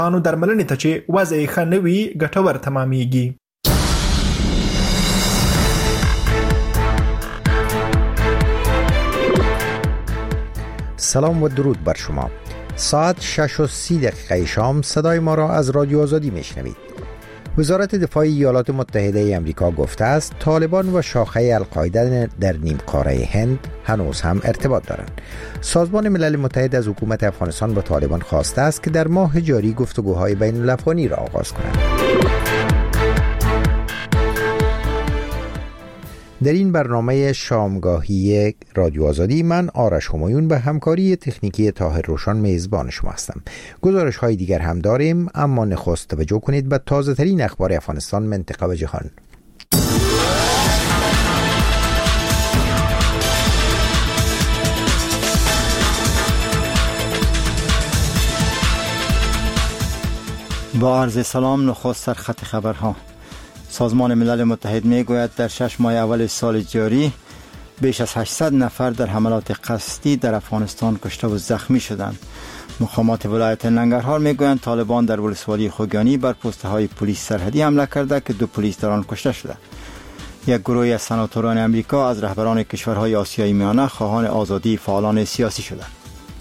انو درملنې ته چې وضع ښه نه وي ګټور تمامېږي. سلام و درود بر شما. ساعت 6:30 شام صدای ما را از رادیو آزادی میشنوید. وزارت دفاع ایالات متحده آمریکا گفته است طالبان و شاخه القاعده در نیمقاره هند هنوز هم ارتباط دارند. سازمان ملل متحد از حکومت افغانستان با طالبان خواسته است که در ماه جاری گفتگوهای بین الافغانی را آغاز کنند. در این برنامه شامگاهی رادیو آزادی من آرش همایون به همکاری تکنیکی طاهر روشن میزبان شما هستم. گزارش های دیگر هم داریم، اما نخست توجه کنید به تازه ترین اخبار افغانستان، منطقه و جهان. با عرض سلام، نخست سر خط خبرها. سازمان ملل متحد میگوید در 6 ماه اول سال جاری بیش از 800 نفر در حملات قصدی در افغانستان کشته و زخمی شدند. مقامات ولایت ننگرهار میگویند طالبان در ولسوالی خوگیانی بر پسته های پلیس سرحدی حمله کرده که 2 پلیس در آن کشته شده. یک گروه از سناتوران امریکا از رهبران کشورهای آسیای میانه خواهان آزادی فعالان سیاسی شدند.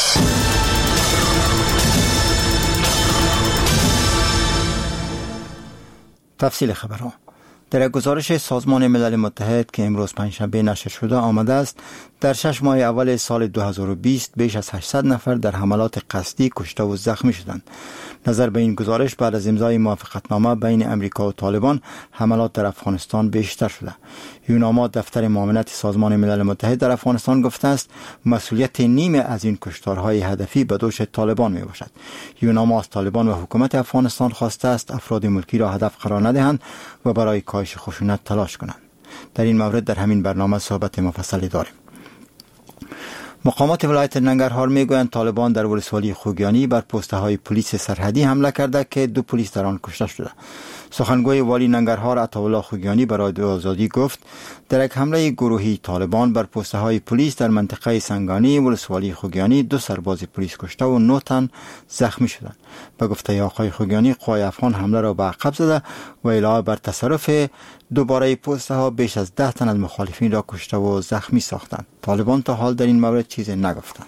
تفصیل خبرها. در یک گزارش سازمان ملل متحد که امروز پنجشنبه نشر شده آمده است در 6 ماه اول سال 2020 بیش از 800 نفر در حملات قصدی کشته و زخمی شدند. نظر به این گزارش بعد از امضای موافقتنامه بین امریکا و طالبان حملات در افغانستان بیشتر شده. یوناما دفتر معاونت سازمان ملل متحد در افغانستان گفته است مسئولیت نیمه از این کشتارهای هدفی به دوش طالبان می باشد. یوناما از طالبان و حکومت افغانستان خواسته است افراد ملکی را هدف قرار ندهند و برای کاهش خشونت تلاش کنند. در این مورد در همین برنامه صحبت مفصلی داریم. مقامات ولایت ننگرهار میگویند طالبان در ولسوالی خوگیانی بر پسته های پلیس سرحدی حمله کرده که 2 پلیس در آن کشته شده. سخنگوی والی ننگرهار عطاالله خوگیانی برای رادیو آزادی گفت در یک حمله گروهی طالبان بر پسته های پلیس در منطقه سنگانی ولسوالی خوگیانی 2 سرباز پلیس کشته و 9 تن زخمی شدند. به گفته آقای خوگیانی قوای افغان حمله را به عقب زده و علاوه بر تصرف دوباره پسته ها بیش از 10 تن از مخالفین را کشته و زخمی ساختند. طالبان تا حال در این مورد چیزی نگفتند.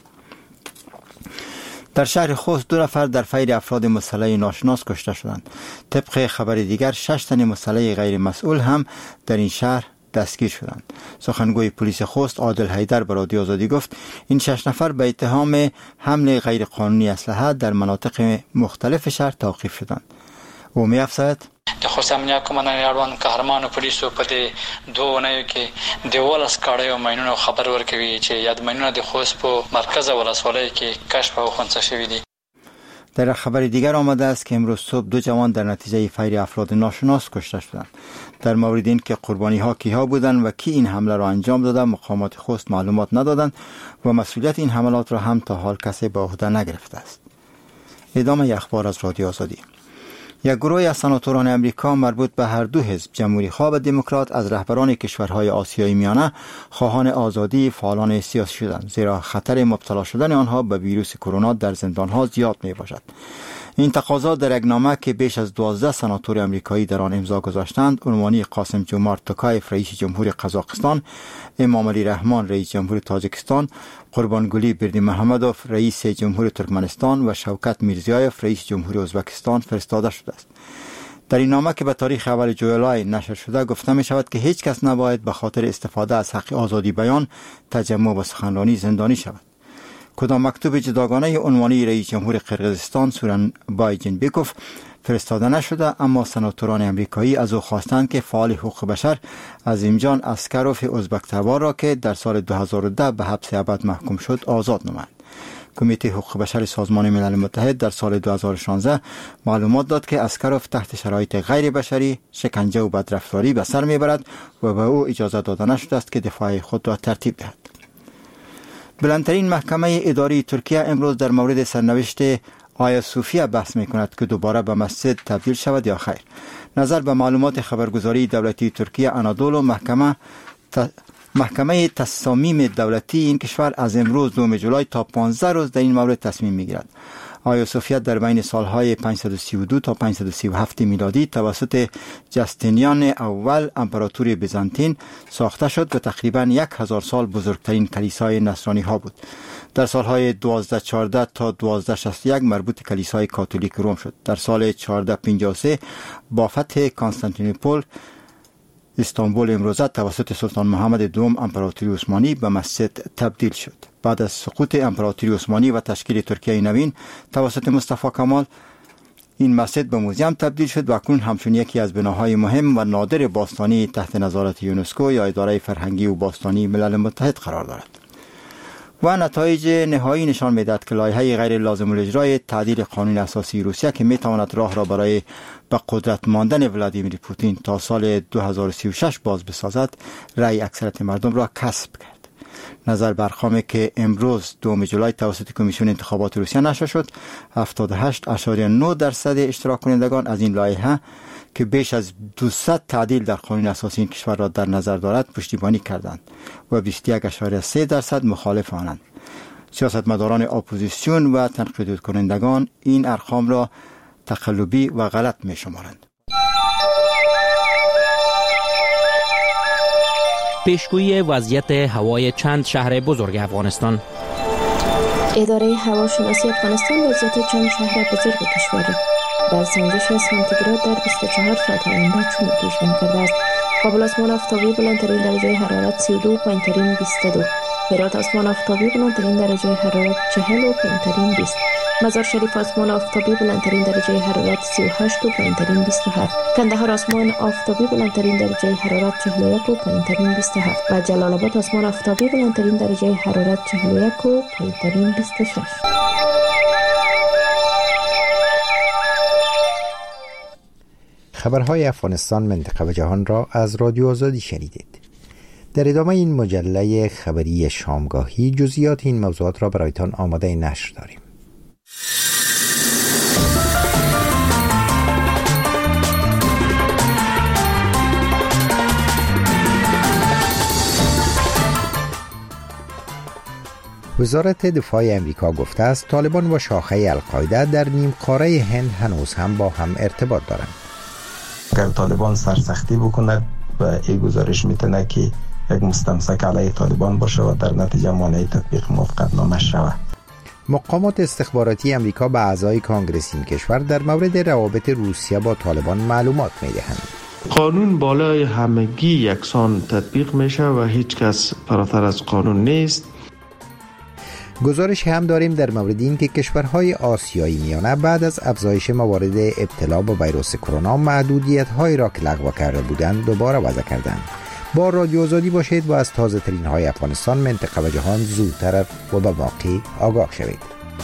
در شهر خوست 2 نفر در فیر افراد مسلح ناشناس کشته شدند. طبق خبر دیگر 6 تن مسلح غیر مسئول هم در این شهر دستگیر شدند. سخنگوی پلیس خوست عادل حیدر به رادیو آزادی گفت این 6 نفر به اتهام حمله غیر قانونی اسلحه در مناطق مختلف شهر توقیف شدند. او می افزاید د خوست امنیت کمانډان اړوند قهرمان پولیسو په دې 2 اونیو کې د 12 کاړیو ماینونو خبر ورکوي چې یاد ماینونه د خوست په مرکز ولسوالۍ کې کشف او خنثی شوي دي. در خبر دیگر آمده است که امروز صبح 2 جوان در نتیجه فیر افراد ناشناس کشته شدند. در مورد این که قربانی ها کیها بودند و کی این حمله را انجام داده مقامات خوست معلومات ندادند و مسئولیت این حملات را هم تا حال کسی به عهده نگرفته است. ادامه اخبار از رادیو آزادی. یک گروه از سناتوران امریکا مربوط به هر 2 حزب جمهوری خواه و دموکرات از رهبران کشورهای آسیای میانه خواهان آزادی فعالان سیاسی شدند، زیرا خطر مبتلا شدن آنها به ویروس کرونا در زندانها زیاد می باشد. این تقاضا در یک نامه که بیش از 12 سناتور امریکایی در آن امضا گذاشتند عنوانی قاسم جومارت توکایف رئیس جمهور قزاقستان، امام علی رحمان رئیس جمهور تاجیکستان، قربانگلی بردیمحمدوف رئیس جمهور ترکمنستان و شوکت میرزیایف رئیس جمهور ازبکستان فرستاده شده است. در این نامه که به تاریخ اول جولای نشر شده گفته می شود که هیچ کس نباید به خاطر استفاده از حق آزادی بیان، تجمع و سخنرانی زندانی شود. کدام مکتوب جداگانه عنوانی رئیس جمهور قرقیزستان سورنبای جینبکوف فرستاده نشده، اما سناتوران امریکایی از او خواستند که فعال حقوق بشر عظیمجان اسکروف ازبک‌تبار را که در سال 2010 به حبس ابد محکوم شد آزاد نمایند. کمیته حقوق بشر سازمان ملل متحد در سال 2016 معلومات داد که اسکروف تحت شرایط غیر بشری، شکنجه و بدرفتاری به سر میبرد و به او اجازه داده نشده است که دفاع خود را ترتیب دهد. بلندترین محکمه اداری ترکیه امروز در مورد سرنوشت آیا صوفیه بحث می کند که دوباره به مسجد تبدیل شود یا خیر. نظر به معلومات خبرگزاری دولتی ترکیه آنادولو، محکمه تصامیم دولتی این کشور از امروز 2 جولای تا 15 روز در این مورد تصمیم می گیرد. آیا صوفیت در بین سالهای 532 تا 537 میلادی توسط جستینیان اول امپراتوری بیزانتین ساخته شد و تقریباً 1000 سال بزرگترین کلیسای نصرانی ها بود. در سالهای 1214 تا 1261 مربوط کلیسای کاتولیک روم شد. در سال 1453 با فتح کنستانتینوپل استانبول امروزه توسط سلطان محمد دوم امپراتوری عثمانی به مسجد تبدیل شد. بعد از سقوط امپراتوری عثمانی و تشکیل ترکیه نوین توسط مصطفی کمال این مسجد به موزیم تبدیل شد و اکنون همچون یکی از بناهای مهم و نادر باستانی تحت نظارت یونسکو یا اداره فرهنگی و باستانی ملل متحد قرار دارد. و نتایج نهایی نشان می‌دهد که لایحه غیر لازم الاجرای تعدیل قانون اساسی روسیه که می‌تواند راه را برای به قدرت ماندن ولادیمیر پوتین تا سال 2036 باز بسازد، رأی اکثریت مردم را کسب کرد. نظر بر خامه که امروز 2 جولای توسط کمیسیون انتخابات روسیه نشر شد، 78.9% اشتراک کنندگان از این لایحه که بیش از 200 تعدیل در قانون اساسی این کشور را در نظر دارد پشتیبانی کردند و 21.3% مخالف آنند. سیاستمداران اپوزیسیون و تنقید کنندگان این ارقام را تقلبی و غلط می شمارند. پیشگویی وضعیت هوای چند شهر بزرگ افغانستان. اداره هواشناسی افغانستان وضعیت چند شهر بزرگ کشور در سنجش سانتیگراد در 24 ساعت آینده چون پیش بینی کرده است. کابل آسمان آفتابی بلندترین درجه حرارت 32 پایین‌ترین 22. هرات آسمان آفتابی بلندترین درجه حرارت 40 و پایین‌ترین 20. مزار شریف آسمان آفتابی بلندترین درجه حرارت 38 و پایین‌ترین 27. کندهار آسمان آفتابی بلندترین درجه حرارت 41 و پایین‌ترین 27 و جلال آباد آسمان آفتابی بلندترین درجه حرارت 41 و پایین‌ترین 26. خبرهای افغانستان، منطقه و جهان را از رادیو آزادی شنیدید. در ادامه این مجله خبری شامگاهی جزئیات این موضوعات را برایتان آماده نشر داریم. وزارت دفاع امریکا گفته است طالبان و شاخه القاعده در نیمکره هند هنوز هم با هم ارتباط دارند. اگر طالبان سرسختی بکند و این گزارش میتونه که یک مستمسک علیه طالبان باشه و در نتیجه مانع تطبیق موافقتنامه شود. مقامات استخباراتی امریکا به اعضای کانگرس این کشور در مورد روابط روسیه با طالبان معلومات میدهند. قانون بالای همگی یکسان تطبیق میشه و هیچ کس فراتر از قانون نیست. گزارش هم داریم در مورد این که کشورهای آسیایی میانه بعد از افزایش موارد ابتلا با ویروس کرونا محدودیت‌هایی را که لغو کرده بودند دوباره وضع کردند. با رادیو آزادی باشید و از تازه ترین های افغانستان، منطقه و جهان زودتر و به واقع آگاه شوید.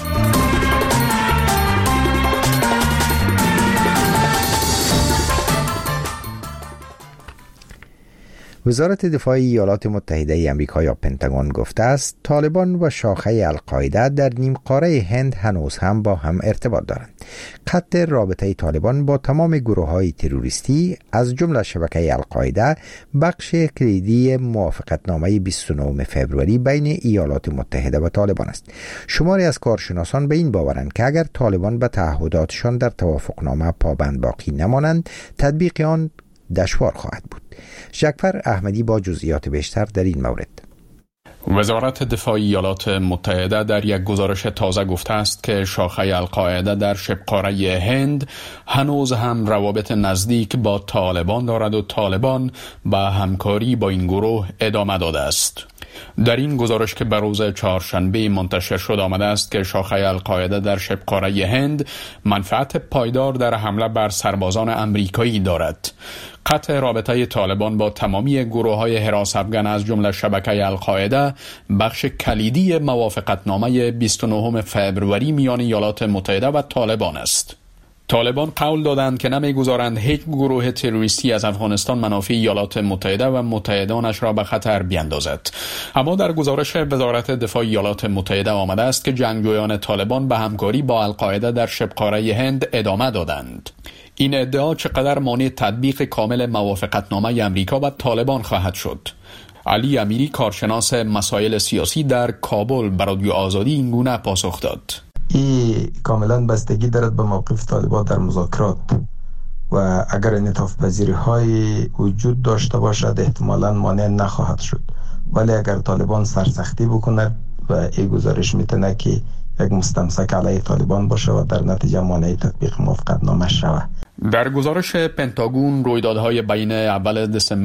وزارت دفاع ایالات متحده آمریکا یا پنتاگون گفته است طالبان و شاخه القاعده در نیمکره هند هنوز هم با هم ارتباط دارند. قطع رابطه طالبان با تمام گروه‌های تروریستی از جمله شبکه القاعده بخش کلیدی موافقتنامه 29 فوریه بین ایالات متحده و طالبان است. شماری از کارشناسان به این باورند که اگر طالبان به تعهداتشان در توافقنامه پابند باقی نمانند، تطبیق آن دشوار خواهد بود. جعفر احمدی با جزئیات بیشتر در این مورد. وزارت دفاع ایالات متحده در یک گزارش تازه گفته است که شاخه القاعده در شبه‌قاره هند هنوز هم روابط نزدیک با طالبان دارد و طالبان به همکاری با این گروه ادامه داده است. در این گزارش که به روز چهارشنبه منتشر شد آمده است که شاخه القاعده در شبه‌قاره هند منفعت پایدار در حمله بر سربازان امریکایی دارد. قطع رابطه طالبان با تمامی گروه‌های حراس افغان از جمله شبکه القاعده بخش کلیدی موافقتنامه 29 فوریه میان ایالات متحده و طالبان است. طالبان قول دادند که نمیگذارند هیچ گروه تروریستی از افغانستان منافع ایالات متحده و متحدانش را به خطر بیندازد. اما در گزارش وزارت دفاع ایالات متحده آمده است که جنگجویان طالبان به همکاری با القاعده در شبه‌قاره هند ادامه دادند. این ادعا چقدر مانع تطبیق کامل موافقتنامه امریکا و طالبان خواهد شد؟ علی امیری کارشناس مسائل سیاسی در کابل به رادیو آزادی این گونه پاسخ داد. این کاملا بستگی دارد به موقف طالبان در مذاکرات و اگر انعطاف پذیری های وجود داشته باشد احتمالا مانع نخواهد شد، ولی اگر طالبان سرسختی بکند و این گزارش میتونه که یک مستمسک علیه طالبان باشه و در نتیجه مانع تطبیق موافقتنامه شود. در گزارش پنتاگون رویدادهای بین اول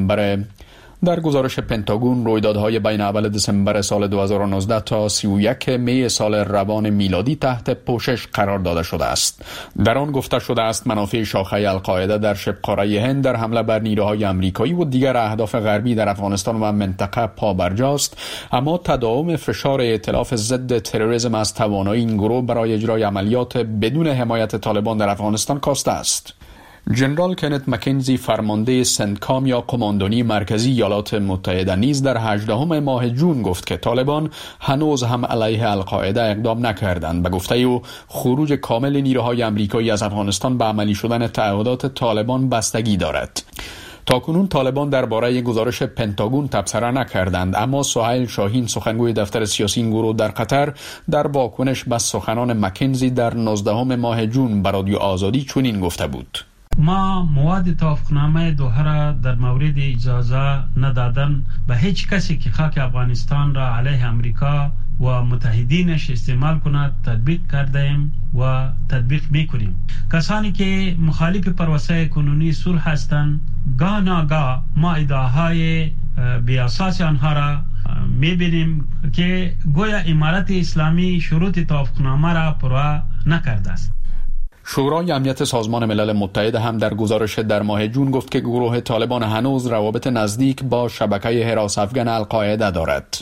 دسامبر سال 2019 تا 31 می سال روان میلادی تحت پوشش قرار داده شده است. در آن گفته شده است منافع شاخه القاعده در شبه قاره هند در حمله بر نیروهای آمریکایی و دیگر اهداف غربی در افغانستان و منطقه پابرجاست، اما تداوم فشار ائتلاف ضد تروریسم از توانایی این گروه برای اجرای عملیات بدون حمایت طالبان در افغانستان کاسته است. جنرال کنت مکنزی فرمانده سنتکام یا کماندونی مرکزی ایالات متحده نیز در 18 ماه جون گفت که طالبان هنوز هم علیه القاعده اقدام نکردند. به گفته او خروج کامل نیروهای آمریکایی از افغانستان به عملی شدن تعهدات طالبان بستگی دارد. تاکنون طالبان درباره گزارش پنتاگون تبصره نکردند، اما سهیل شاهین سخنگوی دفتر سیاسی این گروه در قطر در واکنش به سخنان مکنزی در 19 ماه جون به رادیو آزادی چنین گفته بود: ما مواد توافقنامه دوحه را در مورد اجازه ندادن به هیچ کسی که خاک افغانستان را علیه امریکا و متحدینش استعمال کند تطبیق کردیم و تطبیق میکنیم. کسانی که مخالف پروسه کنونی صلح هستند گاه ناگاه ما ادعاهای بی اساس آنها را میبینیم که گویا امارت اسلامی شروط توافقنامه را پروا نکرده است. شورای امنیت سازمان ملل متحد هم در گزارش در ماه جون گفت که گروه طالبان هنوز روابط نزدیک با شبکه حراس افغان القاعده دارد.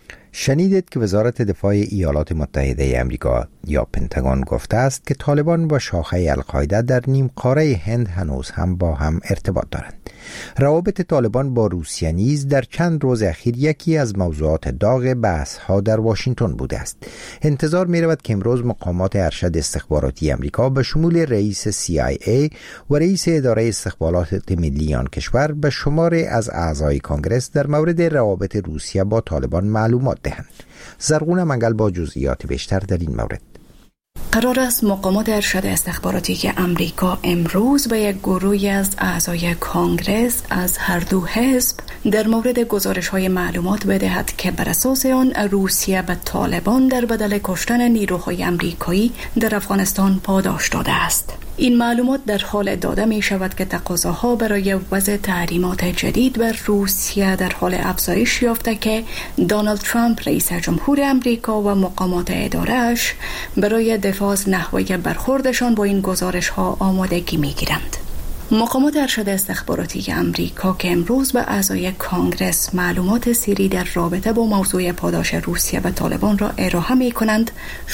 شنیدید که وزارت دفاع ایالات متحده آمریکا یا پنتاگون گفته است که طالبان و شاخه القاعده در نیم قاره هند هنوز هم با هم ارتباط دارند. روابط طالبان با روسیه نیز در چند روز اخیر یکی از موضوعات داغ بحث ها در واشنگتن بوده است. انتظار می رود که امروز مقامات ارشد استخباراتی آمریکا به شمول رئیس CIA و رئیس اداره استخبارات ملی آن کشور به شماری از اعضای کانگرس در مورد روابط روسیه با طالبان معلومات دهند. زرغون منگل با جزئیات بیشتر در این مورد. قرار است مقامات ارشد استخباراتی که امریکا امروز به یک گروهی از اعضای کانگرس از هر دو حزب در مورد گزارش‌های معلومات بدهد که بر اساس آن روسیه به طالبان در بدل کشتن نیروهای آمریکایی در افغانستان پاداش داده است. این معلومات در حال داده می شود که تقاضاها برای وضع تحریمات جدید بر روسیه در حال افزایش یافته که دونالد ترامپ رئیس جمهور آمریکا و مقامات اداره‌اش برای دفاع از نحوه برخوردشان با این گزارش‌ها آمادگی می‌گیرند. مقامات ارشد استخباراتی آمریکا که امروز به اعضای کانگرس معلومات سری در رابطه با موضوع پاداش روسیه به طالبان را ارائه می کنند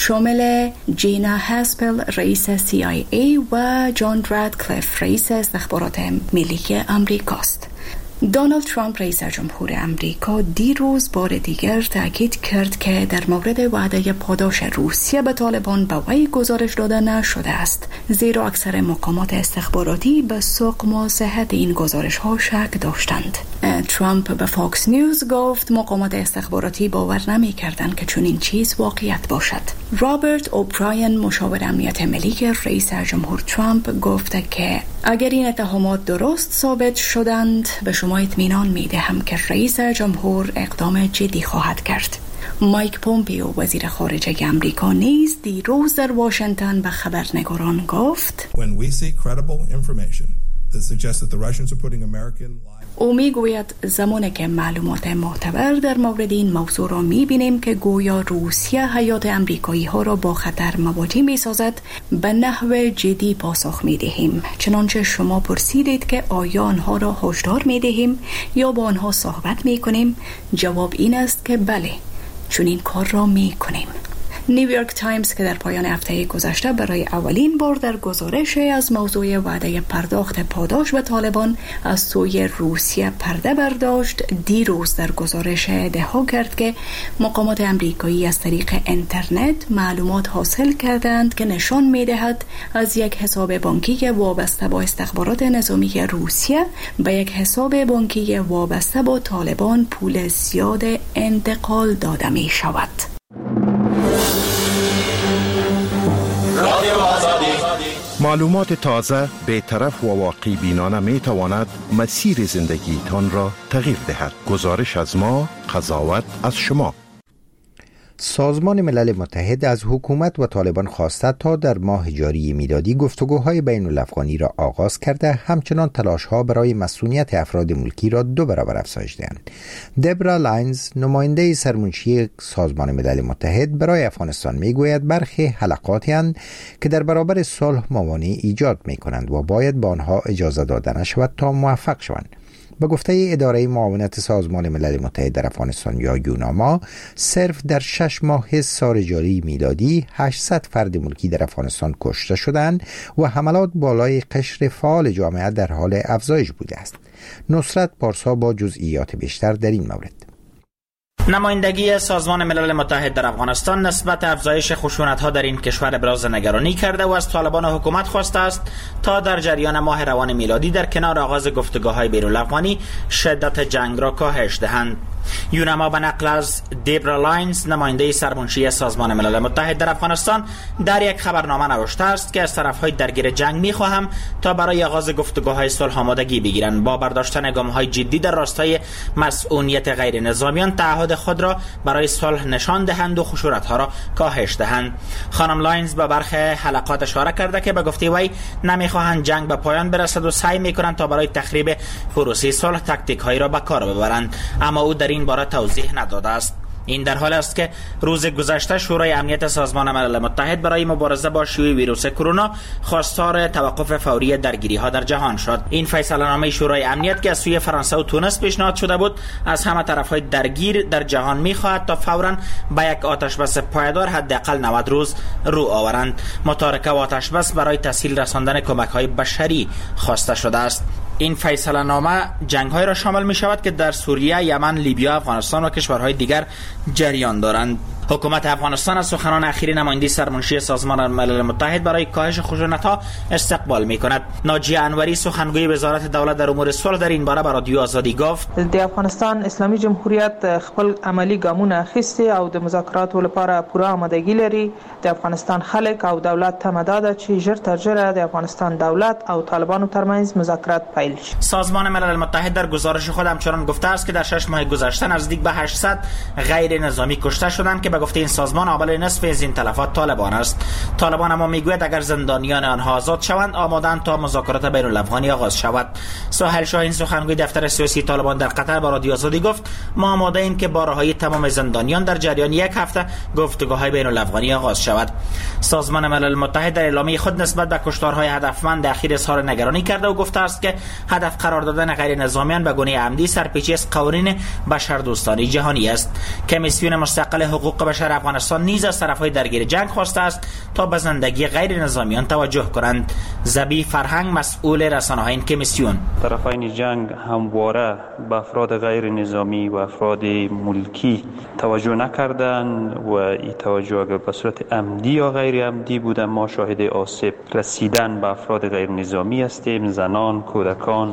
شامل جینا هاسپل رئیس CIA و جان رادکلیف رئیس استخبارات ملی آمریکاست. دونالد ترامپ رئیس جمهور آمریکا دیروز بار دیگر تاکید کرد که در مورد وعده پاداش روسیه به طالبان به وی گزارش داده نشده است، زیرا اکثر مقامات استخباراتی به سقم و صحت این گزارش ها شک داشتند. ترامپ به فاکس نیوز گفت مقامات استخباراتی باور نمی کردند که چنین چیز واقعیت باشد. رابرت اوبراین مشاور امنیت ملی رئیس جمهور ترامپ گفته که اگر این اتهامات درست ثابت شدند به شما اطمینان می دهم که رئیس جمهور اقدام جدی خواهد کرد. مایک پومپیو وزیر خارجه آمریکا نیز دیروز در واشنگتن به خبرنگاران گفت او میگوید زمانی که معلومات معتبر در مورد این موضوع را میبینیم که گویا روسیه حیات امریکایی ها را با خطر مواجه میسازد به نحو جدی پاسخ میدهیم. چنانچه شما پرسیدید که آیا آنها را هشدار میدهیم یا با آنها صحبت میکنیم، جواب این است که بله، چون این کار را میکنیم. نیویورک تایمز که در پایان هفته گذشته برای اولین بار در گزارش از موضوع وعده پرداخت پاداش به طالبان از سوی روسیه پرده برداشت، دیروز در گزارش ادعا کرد که مقامات آمریکایی از طریق اینترنت معلومات حاصل کردند که نشان می‌دهد از یک حساب بانکی وابسته با استخبارات نظامی روسیه به یک حساب بانکی وابسته با طالبان پول زیاد انتقال داده می شود. معلومات تازه، بی‌طرف و واقعی بینانه می تواند مسیر زندگی تان را تغییر دهد. گزارش از ما، قضاوت از شما. سازمان ملل متحد از حکومت و طالبان خواسته تا در ماه جاری میلادی گفتگوهای بین الافغانی را آغاز کرده، همچنان تلاش‌ها برای مسئولیت افراد ملکی را 2 برابر افزایش دهند. دبرا لاینز، نماینده سرمنشی سازمان ملل متحد برای افغانستان، میگوید برخی حلقاتی اند که در برابر صلح موانع ایجاد می‌کنند و باید به آنها اجازه داده نشود تا موفق شوند. به گفته اداره معاونت سازمان ملل متحد در افغانستان یا یوناما، صرف در 6 ماه سال جاری میلادی 800 فرد ملکی در افغانستان کشته شدند و حملات بالای قشر فعال جامعه در حال افزایش بوده است. نصرت پارسا با جزئیات بیشتر در این مورد. نمایندگی سازمان ملل متحد در افغانستان نسبت افزایش خشونت‌ها در این کشور ابراز نگرانی کرده و از طالبان و حکومت خواسته است تا در جریان ماه روان میلادی در کنار آغاز گفتگوهای بین‌الافغانی شدت جنگ را کاهش دهند. یوناما به نقل از دبرا لاینز، نماینده سرمنشی سازمان ملل متحد در افغانستان، در یک خبرنامه نوشته است که از طرف‌های درگیر جنگ می‌خواهم تا برای آغاز گفتگوهای صلح آمادگی بگیرند، با برداشتن گام‌های جدی در راستای مسئولیت غیر نظامیان تعهد خود را برای صلح نشان دهند و خشونت‌ها را کاهش دهند. خانم لاینز به برخی حلقات اشاره کرده که به گفته وی نمی‌خواهند جنگ به پایان برسد و سعی می‌کنند تا برای تخریب پروسه صلح تاکتیک‌هایی را به کار ببرند، اما او در این باره توضیح نداده است. این در حال است که روز گذشته شورای امنیت سازمان ملل متحد برای مبارزه با شیوع ویروس کرونا خواستار توقف فوری درگیری‌ها در جهان شد. این فیصله‌نامه شورای امنیت که از سوی فرانسه و تونس پیشنهاد شده بود، از همه طرف‌های درگیر در جهان می‌خواهد تا فوراً به یک آتشبس پایدار حداقل 90 روز رو آورند. متارکه و آتشبس برای تسهیل رساندن کمک‌های بشری خواسته شده است. این فیصله نامه جنگ‌های را شامل می‌شود که در سوریه، یمن، لیبیا، افغانستان و کشورهای دیگر جریان دارند. حکومت افغانستان از سخنان اخیر نماینده سرمنشی سازمان ملل متحد برای کاهش خشونت‌ها استقبال می‌کند. ناجیه انوری، سخنگوی وزارت دولت در امور صلح، در این باره به رادیو آزادی گفت: د افغانستان اسلامي جمهوریت خپل عملی ګامونه اخیستي او د مذاکراتو لپاره پوره آمادگی لري. د افغانستان خلک او دولت تمه داده چې ژر تر ژره د افغانستان دولت او طالبانو ترمنځ مذاکرات پیل شي. سازمان ملل متحد در گزارش خود همچنان گفته است که در 6 ماه گذشته نزدیک به 800 غیر نظامی کشته شدند که به گفته این سازمان عامل نصف از این تلفات طالبان است. طالبان اما میگوید اگر زندانیان آنها آزاد شوند آمادند تا مذاکرات بین الافغانی آغاز شود. سهیل شاهین، سخنگوی دفتر سیاسی طالبان در قطر، با رادیو آزادی گفت: ما آماده ایم که با رهایی تمام زندانیان در جریان یک هفته گفتگوهای بین الافغانی آغاز شود. سازمان ملل متحد در اعلامیه خود نسبت به کشتارهای هدفمند اخیر اظهار نگرانی کرده و گفته است که هدف قرار دادن غیر نظامیان به گونه عمدی سرپیچی از قوانین بشردوستانه جهانی است. کمیسیون مستقل حقوق بشر افغانستان نیز از طرفهای درگیر جنگ خواسته است تا به زندگی غیر نظامیان توجه کنند. زبی فرهنگ، مسئول رسانه‌های این کمیسیون: طرفین جنگ همواره به افراد غیر نظامی و افراد ملکی توجه نکردند و این توجه اگر به صورت عمدی یا غیر عمدی بوده، ما شاهد آسیب رسیدن به افراد غیر نظامی هستیم. زنان، کودکان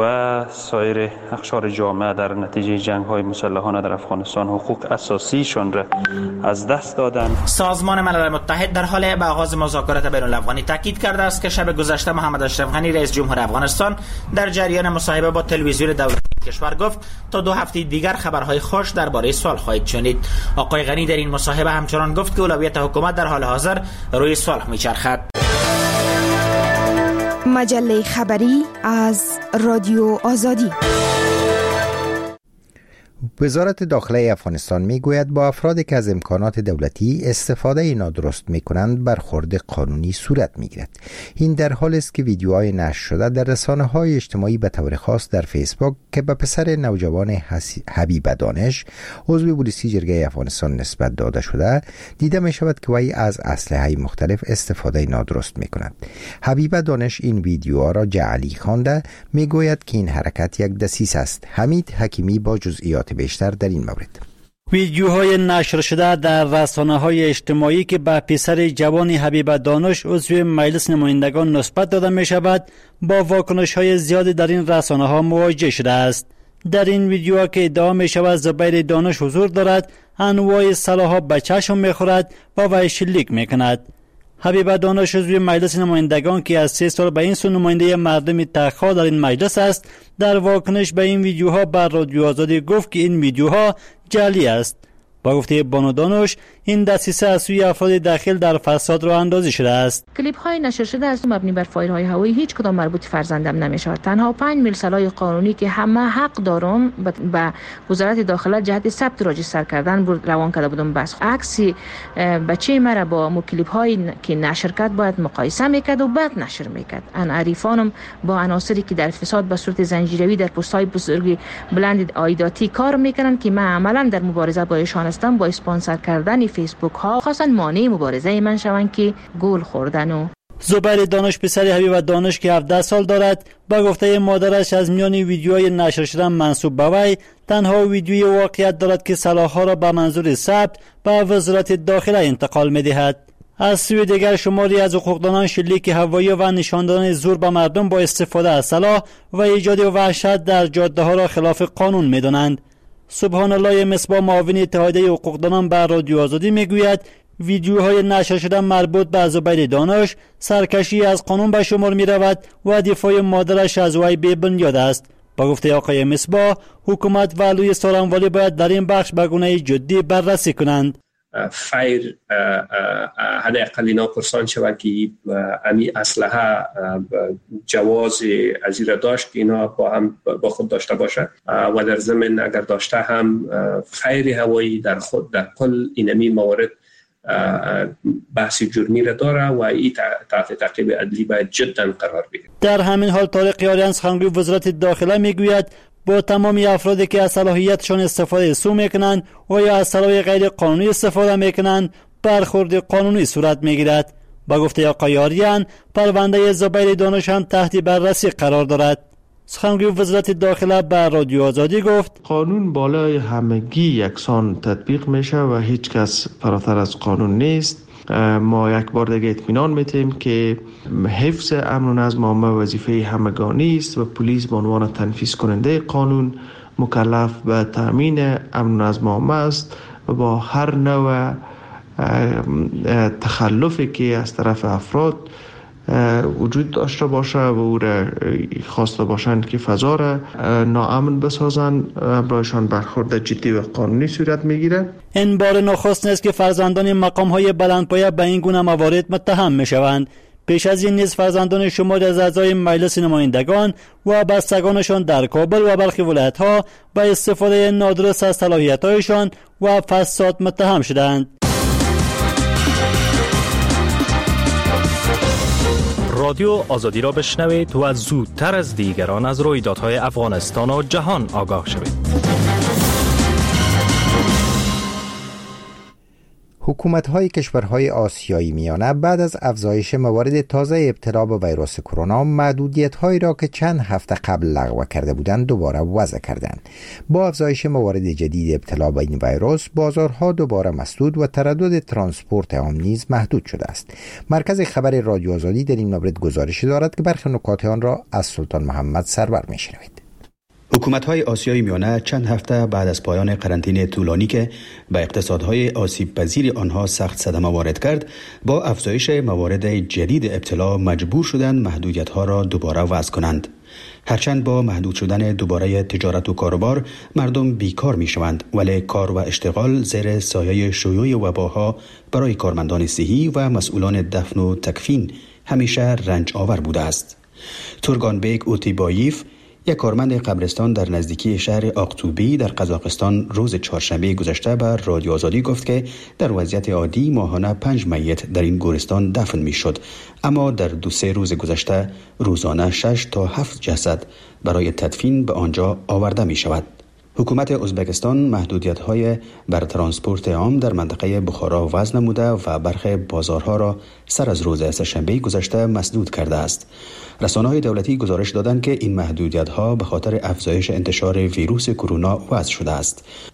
و سایر اقشار جامعه در نتیجه جنگ‌های مسلحانه در افغانستان حقوق اساسیشان را از دست دادند. سازمان ملل متحد در حال به آغاز مذاکرات بین الافغانی تاکید کرده است که شب گذشته محمد اشرف غنی رئیس جمهور افغانستان در جریان مصاحبه با تلویزیون دولتی کشور گفت تا 2 هفته دیگر خبرهای خوش درباره صلح خواهید شنید. آقای غنی در این مصاحبه همچنان گفت که اولویت حکومت در حال حاضر روی صلح میچرخد. مجله خبری از رادیو آزادی. وزارت داخله افغانستان میگوید با افرادی که از امکانات دولتی استفاده نادرست میکنند برخورد قانونی صورت میگیرد. این در حالی است که ویدیوهای نشر شده در رسانه‌های اجتماعی به طور خاص در فیسبوک که به پسر نوجوان حبیب دانش عضو پلیسی جرگه افغانستان نسبت داده شده دیده می شود که وی از اسلحه‌های مختلف استفاده نادرست میکند. حبیب دانش این ویدیوها را جعلی خوانده میگوید که این حرکت یک دسیسه است. حمید حکیمی با جزئیات بیشتر در این مورد. ویدیوهای نشر شده در رسانه‌های اجتماعی که به پسر جوان حبیب دانش عضو مجلس نمایندگان نسبت داده می شود با واکنش‌های زیادی در این رسانه‌ها مواجه شده است. در این ویدیوها که ادعا می شود زبیر دانش حضور دارد، انواع سلاح‌ها به چشم می خورد و وی شلیک می کند. حبیبه دانش عضو مجلس نمایندگان که از 3 سال به این سو نماینده مردم تخا در این مجلس است، در واکنش به این ویدیوها بر رادیو آزادی گفت که این ویدیوها جعلی است. با گفته بانو دانش، این دسیسه از سوی افراد داخل در فساد را اندازی شده است. کلیپ های نشر شده است مبنی بر فایرهای هوایی هیچ کدام مربوط فرزندم نمیشود. تنها 5 میل سلاح قانونی که همه حق دارم به وزارت داخله جهت ثبت راجستر کردن روان کرده بودم. بس عکس بچه مرا با مو کلیپ های که نشر کرد باید مقایسه میکرد و بعد نشر میکرد. ان عریفانم با عناصری که در فساد به صورت زنجیروی در پست های بزرگ بلند عایداتی کار میکنن که من عملا در مبارزه با ایشان هستم، با اسپانسر کردن فیسبوک ها خواستن مانع مبارزه من شوند که گل خوردن. زبیر دانش پسر حبیب دانش که 17 سال دارد، با گفته مادرش از میان ویدیوهای نشر شده منسوب به وی تنها ویدیوی واقعیت دارد که سلاح‌ها را به منظور ثبت به وزارت داخله انتقال می‌دهد. از سوی دیگر شماری از حقوقدانان شلیک هوایی و نشان دادن زور به مردم با استفاده از سلاح و ایجاد وحشت در جاده‌ها را خلاف قانون می‌دانند. سبحان الله مصباح معاون اتحادیه حقوقدانان بر رادیو آزادی میگوید ویدیوهای نشر شده مربوط به زبیر دانش سرکشی از قانون به شمار می رود و دفاع مادرش از وی بی بنیاد است. با گفته آقای مصباح، حکومت و علوی سالموالی باید در این بخش به گونه جدی بررسی کنند. فایر حداقل اینا پرسان شود که امی اسلحه جواز از این داشت که اینا با خود داشته باشه و در ضمن اگر داشته هم فایر هوایی در خود در کل اینمی موارد بحث جرمی را داره و این تحت تعقیب عدلی باید جدا قرار بگیرد. در همین حال طارق یاریان سخنگوی وزارت داخله میگوید با تمامی افرادی که از صلاحیتشان استفاده سو میکنند و یا از صلاح غیر قانونی استفاده میکنند برخورد قانونی صورت میگیرد. با گفته آقای یاریان، پرونده زبیر دانش هم تحت بررسی قرار دارد. سخنگوی وزارت داخله بر رادیو آزادی گفت قانون بالای همگی یکسان تطبیق میشه و هیچ کس فراتر از قانون نیست. ما یک بار دیگه اطمینان میتیم که حفظ امن و نظم عامه وظیفه همگانی است و پلیس به عنوان تنفیذ کننده قانون مکلف به تامین امن و نظم عامه است و با هر نوع تخلفی که از طرف افراد وجود داشته باشه و او را خواسته باشند که فضا را ناامن بسازند، برایشان برخورد جدی و قانونی صورت میگیره. این بار نخست است که فرزندان مقام‌های بلندپایه به این گونه موارد متهم میشوند. پیش از این نیز فرزندان شماری از اعضای مجلس نمایندگان و بستگانشان در کابل و برخی ولایت‌ها به استفاده نادرست از صلاحیت‌هایشان و فساد متهم شدند. رادیو آزادی را بشنوید و زودتر از دیگران از رویدادهای افغانستان و جهان آگاه شوید. حکومت‌های کشورهای آسیایی میانه بعد از افزایش موارد تازه ابتلا به ویروس کرونا محدودیت‌هایی را که چند هفته قبل لغو کرده بودند دوباره وضع کردند. با افزایش موارد جدید ابتلا به این ویروس، بازارها دوباره مسدود و تردد ترانسپورت عام نیز محدود شده است. مرکز خبر رادیو آزادی در این مورد گزارشی دارد که برخی نکات آن را از سلطان محمد سرور می‌شنوید. حکومت‌های آسیای میانه چند هفته بعد از پایان قرنطینه طولانی که به اقتصادهای آسیب پذیر آنها سخت صدمه وارد کرد، با افزایش موارد جدید ابتلا مجبور شدند محدودیت‌ها را دوباره وضع کنند. هرچند با محدود شدن دوباره تجارت و کاروبار مردم بیکار می‌شوند، ولی کار و اشتغال زیر سایه شیوع وباها برای کارمندان صحی و مسئولان دفن و تکفین همیشه رنج آور بوده است. تورگانبیک اوتیباییف، یک کارمند قبرستان در نزدیکی شهر آقتوبی در قزاقستان، روز چهارشنبه گذشته به رادیو آزادی گفت که در وضعیت عادی ماهانه 5 میت در این گورستان دفن می شد، اما در 2-3 روز گذشته روزانه 6 تا 7 جسد برای تدفین به آنجا آورده می شود. حکومت ازبکستان محدودیت‌های بر ترانسپورت عام در منطقه بخارا وضع نموده و برخی بازارها را سر از روز سه‌شنبه گذشته مسدود کرده است. رسانه‌های دولتی گزارش دادند که این محدودیت‌ها به خاطر افزایش انتشار ویروس کرونا وضع شده است.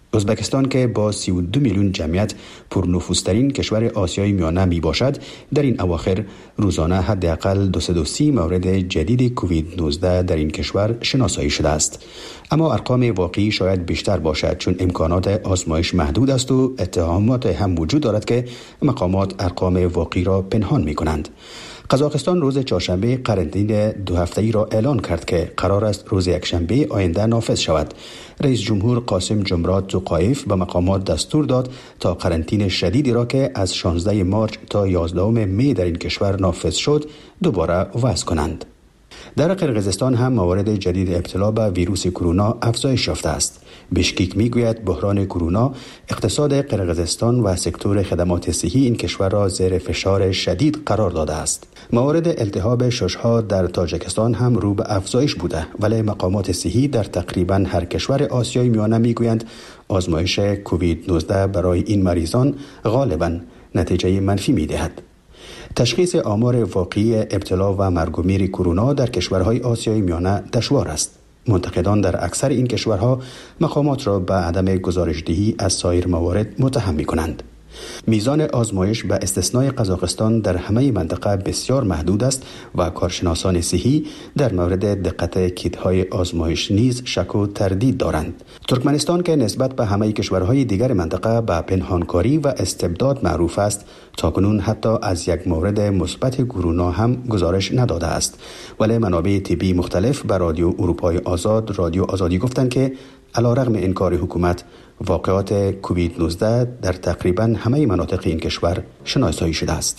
ازبکستان که با 32 میلیون جمعیت پرنفوذترین کشور آسیای میانه می باشد، در این اواخر روزانه حداقل 230 مورد جدید کووید 19 در این کشور شناسایی شده است. اما ارقام واقعی شاید بیشتر باشد، چون امکانات آزمایش محدود است و اتهامات هم وجود دارد که مقامات ارقام واقعی را پنهان می کنند. قزاقستان روز چهارشنبه قرنطینه 2 هفته‌ای را اعلان کرد که قرار است روز یکشنبه آینده نافذ شود. رئیس جمهور قاسم جمرات توقایف به مقامات دستور داد تا قرنطینه شدیدی را که از 16 مارچ تا 11 می در این کشور نافذ شد دوباره وضع کنند. در قرقیزستان هم موارد جدید ابتلا به ویروس کرونا افزایش یافته است. بشکیک میگوید بحران کرونا اقتصاد قرقیزستان و سکتور خدمات صحی این کشور را زیر فشار شدید قرار داده است. موارد التهاب ششها در تاجیکستان هم رو به افزایش بوده، ولی مقامات صحی در تقریبا هر کشور آسیای میانه میگویند آزمایش کووید 19 برای این مریضان غالبا نتیجه منفی میدهد. تشخیص آمار واقعی ابتلا و مرگ و میر کرونا در کشورهای آسیای میانه دشوار است. منتقدان در اکثر این کشورها مقامات را به عدم گزارش‌دهی از سایر موارد متهم می‌کنند. میزان آزمایش به استثنای قزاقستان در همه منطقه بسیار محدود است و کارشناسان صحی در مورد دقت کیت‌های آزمایش نیز شک و تردید دارند. ترکمنستان که نسبت به همه کشورهای دیگر منطقه به پنهانکاری و استبداد معروف است، تاکنون حتی از یک مورد مثبت کرونا هم گزارش نداده است، ولی منابع طبی مختلف به رادیو اروپای آزاد رادیو آزادی گفتند که علیرغم انکار حکومت واقعات کووید 19 در تقریبا همه مناطق این کشور شناسایی شده است.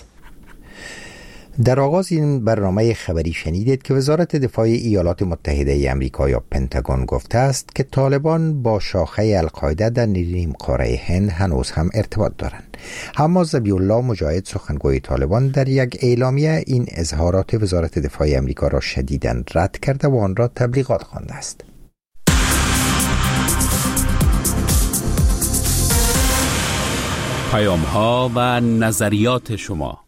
در آغاز این برنامه خبری شنیدید که وزارت دفاع ایالات متحده آمریکا یا پنتاگون گفته است که طالبان با شاخه القاعده در نیم قاره هند هنوز هم ارتباط دارند. اما ذبیح الله مجاهد سخنگوی طالبان در یک اعلامیه این اظهارات وزارت دفاع آمریکا را شدیداً رد کرده و آن را تبلیغات خوانده است. پیام‌ها و نظریات شما.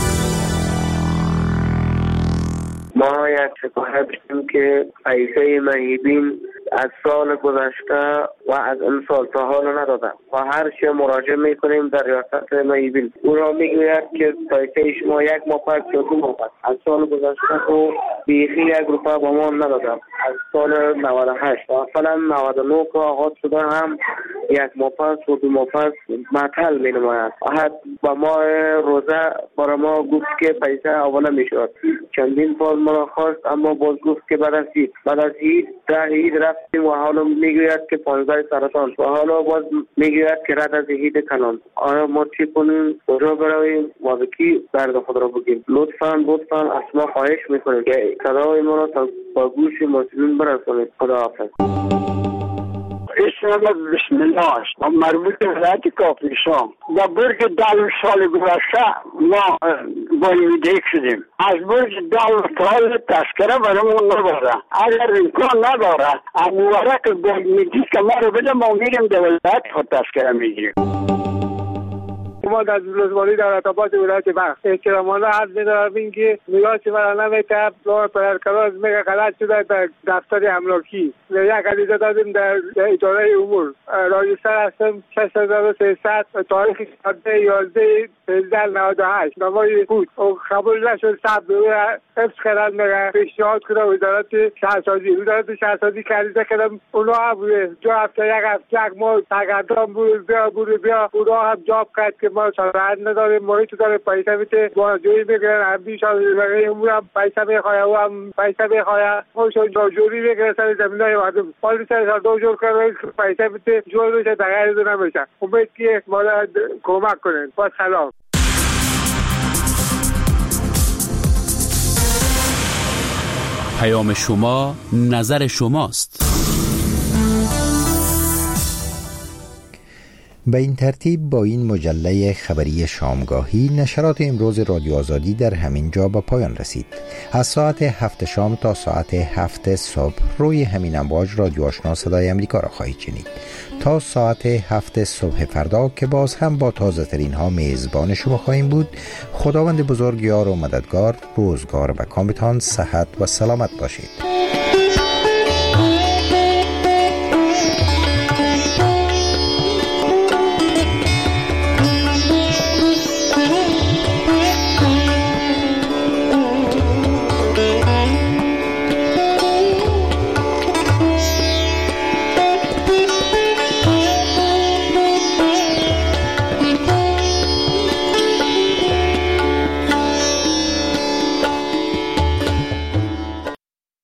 ما یک شکایت داشتیم که پیسه مهیبین از سال گذشته و از امسال تا حال ندادن و هر چه مراجعه میکنیم در ریاست مهیبین او را میگوید که پیسه شما 1 ماه پس یا 2 ماه پس از سال گذشته و بیخی 1 روپیه با ما ندادن. از سال 98 مثلا 99 که آغاز شده هم 1 ماه پس و 2 ماه پس معطل می نماید. با ما روزه برای ما گفت که پیسه اولا میشود. چندین بار ما خواست اما باز گفت که بعد از عید رفتیم و حالا میگوید که 15 سرطان و حالا باز میگوید که رد از عید کنان. آیا ما چی کنیم؟ کجا برویم؟ ما به کی درد خود را بگیم؟ لطفاً از ما خواهش میکنیم که صدای ما را با گوش مسئولین برسونید. خداحافظ. اسم بسم الله است و مربوط به ولایت کاپیسا. در برج 10 سال گذشته ما بایمیده شدیم. از برج 10 سال تذکره برامون نداره. اگر امکان نداره مبارک بایمیدی که ما رو بده ما میریم در ولایت خود تذکره میگیریم. ما در روزمانی دولت آباد ولایت بلخ احترامانه عرض می‌دارم اینکه نگاه مرا نمی‌کنه راه پرکراز میگه غلط شده در دفتر املاکی یک عریضه دادیم در اداره امور راجستر هستم 6300 تاریخ 11/11/98 نمای بود او قبول نشد ثبت حفظ کردن میگه پیشنهاد کنه وزارت شهرسازی که عریضه کردم اونا هم دو هفته یک ماه سرگردان بود بیا اونا هم جاب کرد که ما شرایط نداریم محیط داره پیسه میده با جوری میگیرن هم بیشتر بگه امور هم پیسه میخواه و هم پیسه میخواه خوشون جوری میگیره سر زمین های مردم پالی سر دو جور کرده پیسه میده جور میشه دقیقی دو نمیشه امید که ما کمک کنین با سلام. پیام شما نظر شماست. به این ترتیب با این مجله خبری شامگاهی نشرات امروز رادیو آزادی در همین جا به پایان رسید. از ساعت 7 شام تا ساعت 7 صبح روی همین امواج رادیو آشنا صدای امریکا را خواهید شنید. تا ساعت 7 صبح فردا که باز هم با تازه ترین ها میزبان شما خواهیم بود. خداوند بزرگ یار و مددگار، روزگار و کامتان صحت و سلامت باشید.